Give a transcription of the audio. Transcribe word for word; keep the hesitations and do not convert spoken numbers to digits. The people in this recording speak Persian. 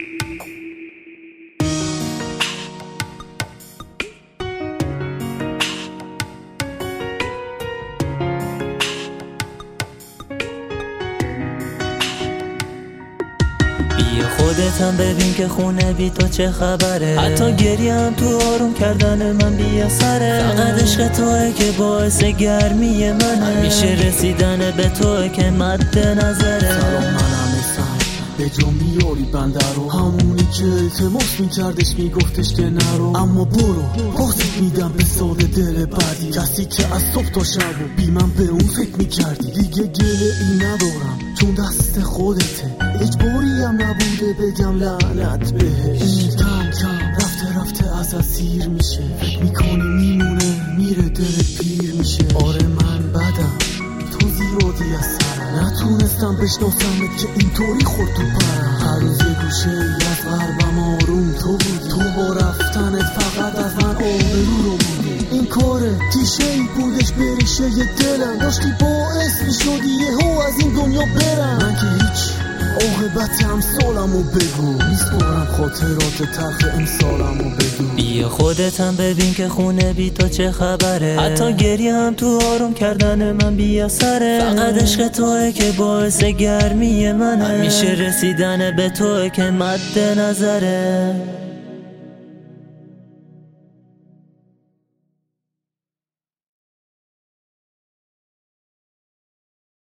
بیا خودت هم ببین که خونه بی تو چه خبره. حتی گریه هم تو آروم کردن من بی اثره. فقط عشق توئه که باعث گرمی منه. همیشه رسیدن به توئه که مد نظره. سلام منم اسم به جا میاری بنده رو، همونی که التماس میکردش میگفتش که نرو. اما برو بازت میدم به ساده دل بدی، کسی که از صبح تا شب و بی من به اون فکر میکردی. دیگه گله ای ندارم چون دست خودته، اجباری هم نبوده بگم لعنت بهش. این کم کم رفته رفته از سیر میشه، فکر میکنی میمونه میره دلت پیر میشه. آره من بدم تو زیادی از سرم، نتونستم بشناسمت که اینطوری خورد تو پرم. هر روز یه گوشه ای از قلبم آروم تو بودی، تو با رفتنت فقط از من آبرو رو بودی. این کاره تیشه ای بودش بریشه یه دلم، داشتی باعث میشدی یهو از این دنیا برم. من که هیچ عاقبت امسالمو بگو، میسپارم خاطرات تلخ امسالمو بگو. بیا خودت هم ببین که خونه بی تو چه خبره. حتی گریه هم تو آروم کردن من بی اثره. فقط عشق توئه که باعث گرمی منه. همیشه رسیدن به توئه که مد نظره.